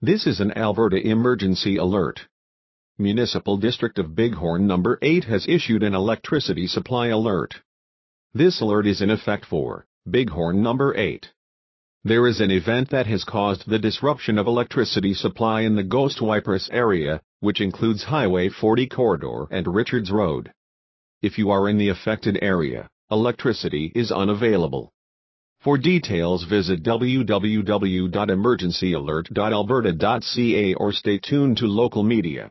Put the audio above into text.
This is an Alberta emergency alert. Municipal District of Bighorn Number 8 has issued an electricity supply alert. This alert is in effect for Bighorn Number 8. There is an event that has caused the disruption of electricity supply in the Ghost Wipers area, which includes Highway 40 corridor and Richards Road. If you are in the affected area, electricity is unavailable. For details visit www.emergencyalert.alberta.ca or stay tuned to local media.